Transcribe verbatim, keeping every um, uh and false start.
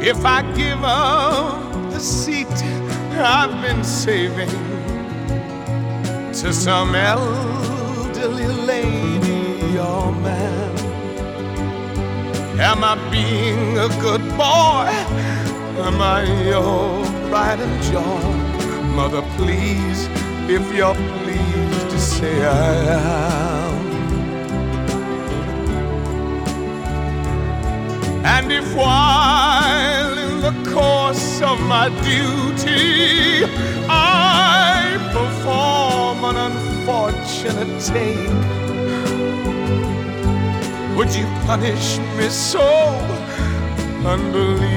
if I give up the seat I've been saving to some elderly lady or man? Am I being a good boy? Am I your pride and joy? Mother, please, if you're pleased to say I am. And if while in the course of my duty I perform an unfortunate take, would you punish me so unbelievably?